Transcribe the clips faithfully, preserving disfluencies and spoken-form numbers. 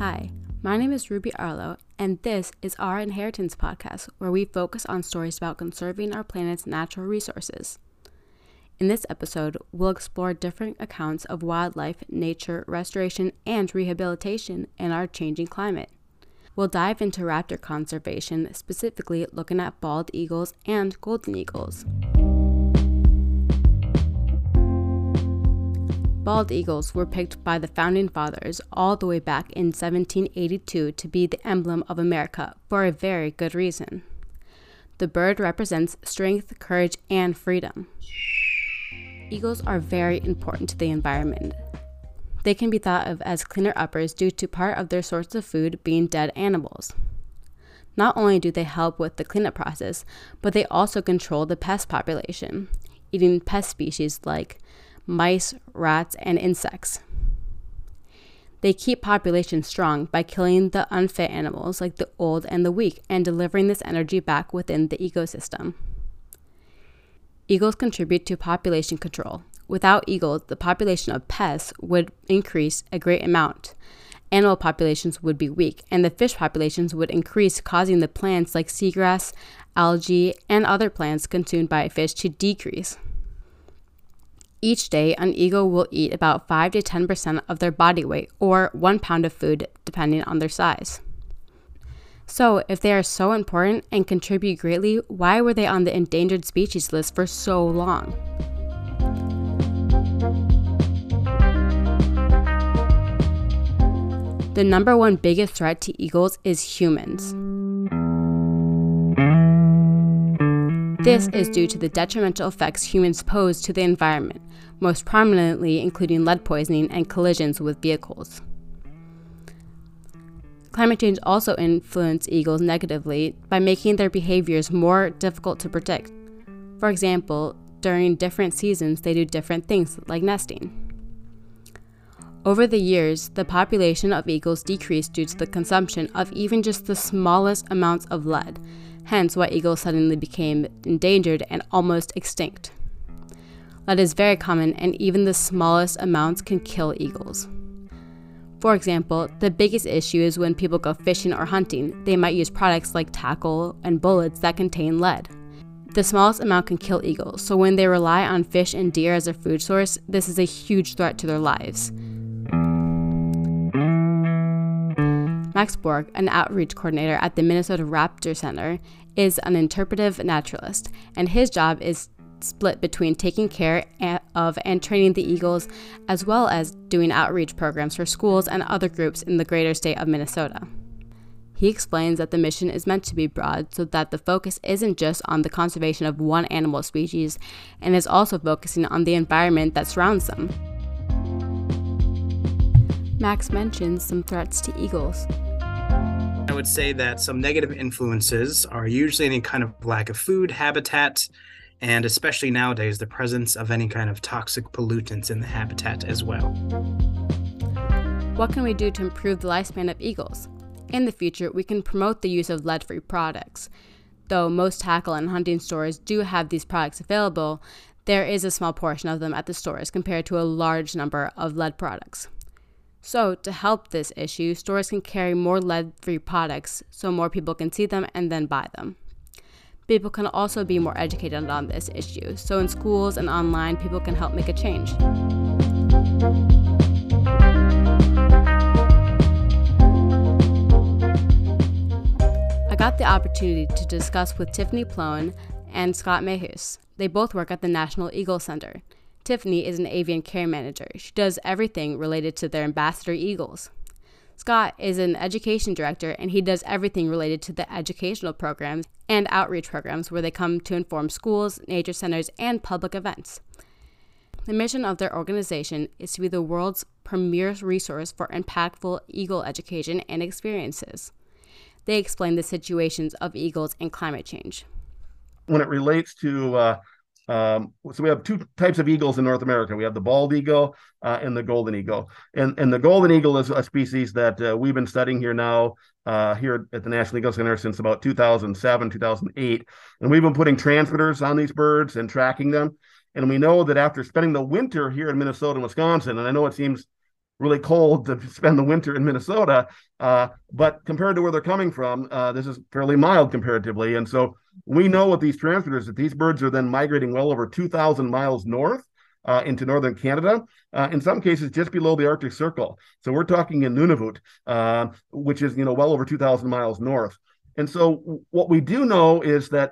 Hi, my name is Ruby Arlo, and this is Our Inheritance Podcast, where we focus on stories about conserving our planet's natural resources. In this episode, we'll explore different accounts of wildlife, nature, restoration, and rehabilitation in our changing climate. We'll dive into raptor conservation, specifically looking at bald eagles and golden eagles. Bald eagles were picked by the Founding Fathers all the way back in seventeen eighty-two to be the emblem of America for a very good reason. The bird represents strength, courage, and freedom. Eagles are very important to the environment. They can be thought of as cleaner uppers due to part of their source of food being dead animals. Not only do they help with the cleanup process, but they also control the pest population, eating pest species like mice, rats, and insects. They keep populations strong by killing the unfit animals like the old and the weak and delivering this energy back within the ecosystem. Eagles contribute to population control. Without eagles, the population of pests would increase a great amount. Animal populations would be weak, and the fish populations would increase, causing the plants like seagrass, algae, and other plants consumed by fish to decrease. Each day, an eagle will eat about five to ten percent of their body weight, or one pound of food, depending on their size. So, if they are so important and contribute greatly, why were they on the endangered species list for so long? The number one biggest threat to eagles is humans. This is due to the detrimental effects humans pose to the environment, most prominently including lead poisoning and collisions with vehicles. Climate change also influences eagles negatively by making their behaviors more difficult to predict. For example, during different seasons, they do different things like nesting. Over the years, the population of eagles decreased due to the consumption of even just the smallest amounts of lead, hence why eagles suddenly became endangered and almost extinct. Lead is very common, and even the smallest amounts can kill eagles. For example, the biggest issue is when people go fishing or hunting, they might use products like tackle and bullets that contain lead. The smallest amount can kill eagles, so when they rely on fish and deer as their food source, this is a huge threat to their lives. Max Borg, an outreach coordinator at the Minnesota Raptor Center, is an interpretive naturalist, and his job is split between taking care of and training the eagles, as well as doing outreach programs for schools and other groups in the greater state of Minnesota. He explains that the mission is meant to be broad so that the focus isn't just on the conservation of one animal species, and is also focusing on the environment that surrounds them. Max mentions some threats to eagles. I would say that some negative influences are usually any kind of lack of food, habitat, and especially nowadays, the presence of any kind of toxic pollutants in the habitat as well. What can we do to improve the lifespan of eagles? In the future, we can promote the use of lead-free products. Though most tackle and hunting stores do have these products available, there is a small portion of them at the stores compared to a large number of lead products. So, to help this issue, stores can carry more lead-free products so more people can see them and then buy them. People can also be more educated on this issue, so in schools and online, people can help make a change. I got the opportunity to discuss with Tiffany Plone and Scott Mehus. They both work at the National Eagle Center. Tiffany is an avian care manager. She does everything related to their ambassador eagles. Scott is an education director, and he does everything related to the educational programs and outreach programs where they come to inform schools, nature centers, and public events. The mission of their organization is to be the world's premier resource for impactful eagle education and experiences. They explain the situations of eagles and climate change. When it relates to uh... Um, so we have two types of eagles in North America. We have the bald eagle uh, and the golden eagle. And, and the golden eagle is a species that uh, we've been studying here now, uh, here at the National Eagle Center since about two thousand seven, two thousand eight. And we've been putting transmitters on these birds and tracking them. And we know that after spending the winter here in Minnesota and Wisconsin, and I know it seems really cold to spend the winter in Minnesota. Uh, but compared to where they're coming from, uh, this is fairly mild comparatively. And so we know with these transmitters that these birds are then migrating well over two thousand miles north uh, into northern Canada, uh, in some cases just below the Arctic Circle. So we're talking in Nunavut, uh, which is, you know, well over two thousand miles north. And so what we do know is that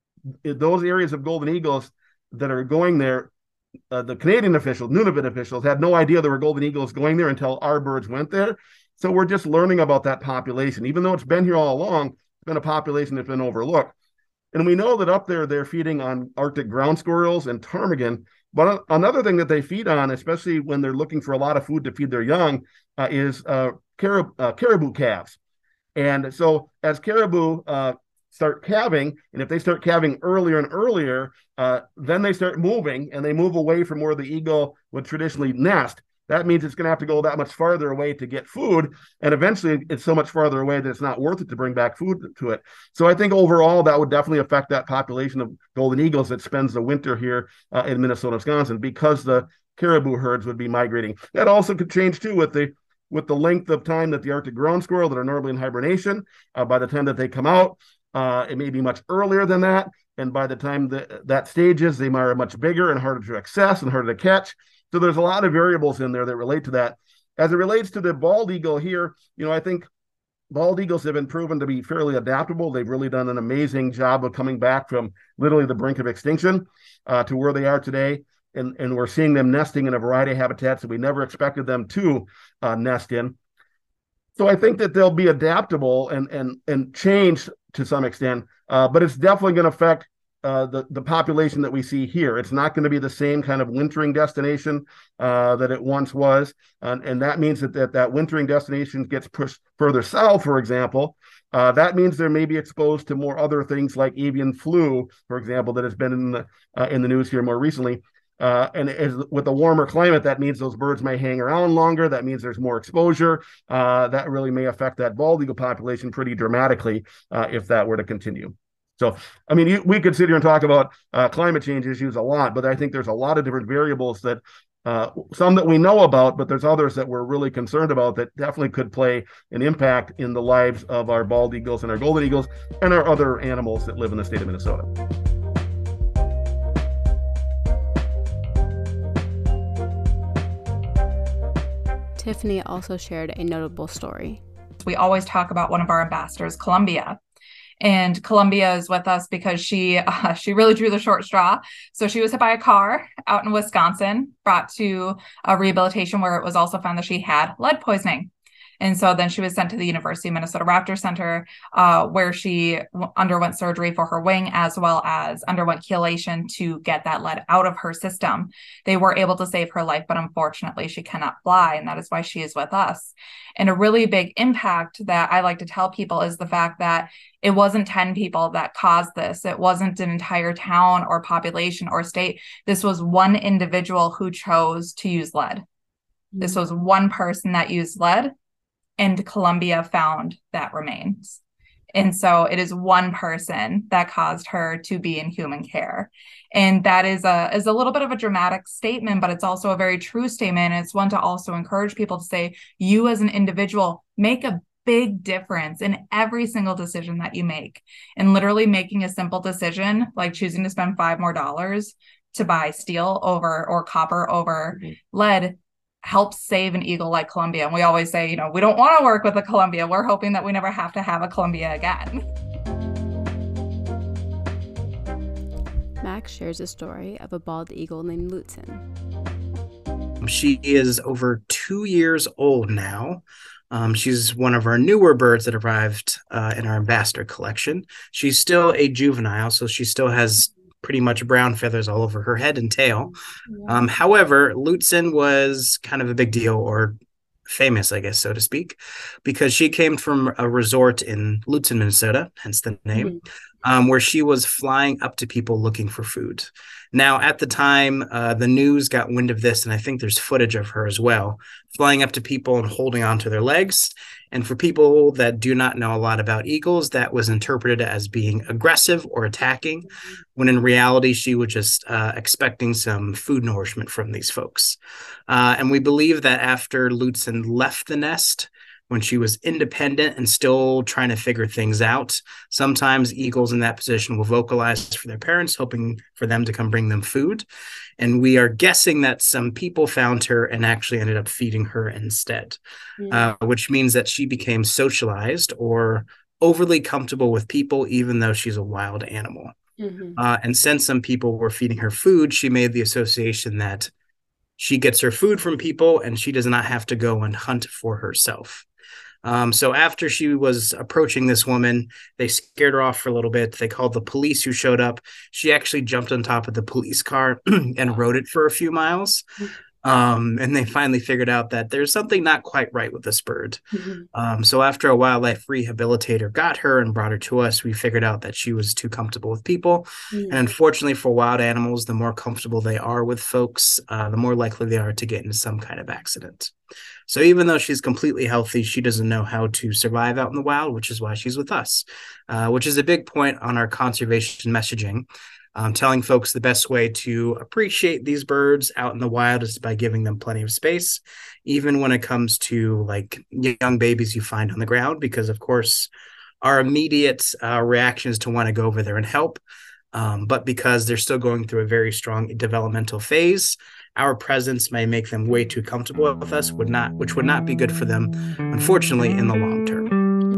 those areas of golden eagles that are going there, uh, the Canadian officials, Nunavut officials, had no idea there were golden eagles going there until our birds went there. So we're just learning about that population. Even though it's been here all along, it's been a population that's been overlooked. And we know that up there, they're feeding on Arctic ground squirrels and ptarmigan. But another thing that they feed on, especially when they're looking for a lot of food to feed their young, uh, is uh, carib- uh, caribou calves. And so as caribou uh, start calving, and if they start calving earlier and earlier, uh, then they start moving, and they move away from where the eagle would traditionally nest. That means it's going to have to go that much farther away to get food. And eventually it's so much farther away that it's not worth it to bring back food to it. So I think overall that would definitely affect that population of golden eagles that spends the winter here uh, in Minnesota, Wisconsin, because the caribou herds would be migrating. That also could change too with the with the length of time that the Arctic ground squirrel that are normally in hibernation, uh, by the time that they come out, uh, it may be much earlier than that. And by the time that that stages, they are much bigger and harder to access and harder to catch. So there's a lot of variables in there that relate to that. As it relates to the bald eagle here, you know, I think bald eagles have been proven to be fairly adaptable. They've really done an amazing job of coming back from literally the brink of extinction uh, to where they are today. And, and we're seeing them nesting in a variety of habitats that we never expected them to uh, nest in. So I think that they'll be adaptable and and and change to some extent, uh, but it's definitely going to affect Uh, the, the population that we see here. It's not going to be the same kind of wintering destination uh, that it once was. And, and that means that, that that wintering destination gets pushed further south, for example. Uh, that means they may be exposed to more other things like avian flu, for example, that has been in the, uh, in the news here more recently. Uh, and as, with a warmer climate, that means those birds may hang around longer. That means there's more exposure. Uh, that really may affect that bald eagle population pretty dramatically uh, if that were to continue. So, I mean, you, we could sit here and talk about uh, climate change issues a lot, but I think there's a lot of different variables that uh, some that we know about, but there's others that we're really concerned about that definitely could play an impact in the lives of our bald eagles and our golden eagles and our other animals that live in the state of Minnesota. Tiffany also shared a notable story. We always talk about one of our ambassadors, Columbia. And Columbia is with us because she uh, she really drew the short straw. So she was hit by a car out in Wisconsin, brought to a rehabilitation where it was also found that she had lead poisoning. And so then she was sent to the University of Minnesota Raptor Center, uh, where she w- underwent surgery for her wing, as well as underwent chelation to get that lead out of her system. They were able to save her life, but unfortunately she cannot fly, and that is why she is with us. And a really big impact that I like to tell people is the fact that it wasn't ten people that caused this. It wasn't an entire town or population or state. This was one individual who chose to use lead. Mm-hmm. This was one person that used lead, and Columbia found that remains. And so it is one person that caused her to be in human care. And that is a is a little bit of a dramatic statement, but it's also a very true statement. And it's one to also encourage people to say, you as an individual, make a big difference in every single decision that you make. And literally making a simple decision, like choosing to spend five more dollars to buy steel over or copper over mm-hmm. lead, helps save an eagle like Columbia. And we always say, you know, we don't want to work with a Columbia. We're hoping that we never have to have a Columbia again. Max shares a story of a bald eagle named Lutzen. She is over two years old now. Um, she's one of our newer birds that arrived uh, in our ambassador collection. She's still a juvenile, so she still has pretty much brown feathers all over her head and tail. Yeah. Um, however, Lutzen was kind of a big deal, or famous, I guess, so to speak, because she came from a resort in Lutzen, Minnesota, hence the name. Mm-hmm. um, where she was flying up to people looking for food. Now, at the time, uh, the news got wind of this, and I think there's footage of her as well, flying up to people and holding onto their legs. And for people that do not know a lot about eagles, that was interpreted as being aggressive or attacking, when in reality, she was just uh, expecting some food nourishment from these folks. Uh, and we believe that after Lutzen left the nest, when she was independent and still trying to figure things out, sometimes eagles in that position will vocalize for their parents, hoping for them to come bring them food. And we are guessing that some people found her and actually ended up feeding her instead, yeah. uh, which means that she became socialized or overly comfortable with people, even though she's a wild animal. Mm-hmm. Uh, and since some people were feeding her food, she made the association that she gets her food from people and she does not have to go and hunt for herself. Um, so after she was approaching this woman, they scared her off for a little bit. They called the police, who showed up. She actually jumped on top of the police car and rode it for a few miles. Um, and they finally figured out that there's something not quite right with this bird. Mm-hmm. Um, so after a wildlife rehabilitator got her and brought her to us, we figured out that she was too comfortable with people. Mm-hmm. And unfortunately for wild animals, the more comfortable they are with folks, uh, the more likely they are to get into some kind of accident. So even though she's completely healthy, she doesn't know how to survive out in the wild, which is why she's with us, uh, which is a big point on our conservation messaging. Um, telling folks the best way to appreciate these birds out in the wild is by giving them plenty of space, even when it comes to like young babies you find on the ground, because of course our immediate uh, reaction is to want to go over there and help. Um, but because they're still going through a very strong developmental phase, our presence may make them way too comfortable with us, would not, which would not be good for them, unfortunately, in the long term.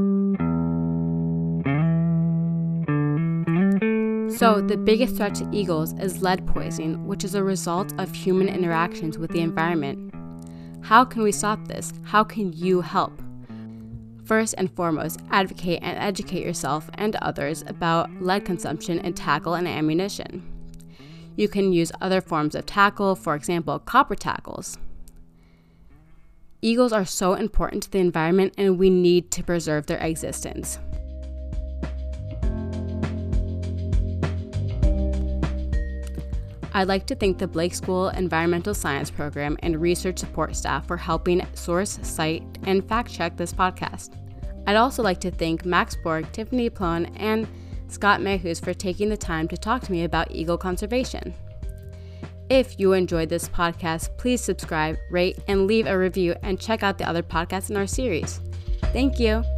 So, the biggest threat to eagles is lead poisoning, which is a result of human interactions with the environment. How can we stop this? How can you help? First and foremost, advocate and educate yourself and others about lead consumption in tackle and ammunition. You can use other forms of tackle, for example, copper tackles. Eagles are so important to the environment, and we need to preserve their existence. I'd like to thank the Blake School Environmental Science Program and research support staff for helping source, cite, and fact-check this podcast. I'd also like to thank Max Borg, Tiffany Plone, and Scott Mehus for taking the time to talk to me about eagle conservation. If you enjoyed this podcast, please subscribe, rate, and leave a review, and check out the other podcasts in our series. Thank you.